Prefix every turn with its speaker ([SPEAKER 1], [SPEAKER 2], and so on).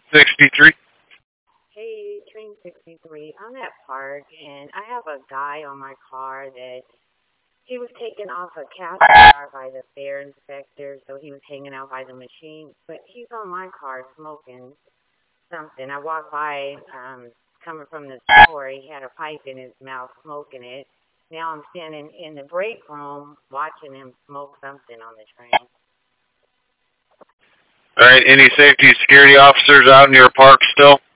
[SPEAKER 1] 63.
[SPEAKER 2] Hey, Train 63. I'm at park, and I have a guy on my car that he was taken off a CAF car by the fare inspector, so he was hanging out by the machine. But he's on my car smoking something. I walked by, coming from the store. He had a pipe in his mouth, smoking it. Now I'm standing in the break room watching him smoke something on the train.
[SPEAKER 1] All right, any safety security officers out in your park still?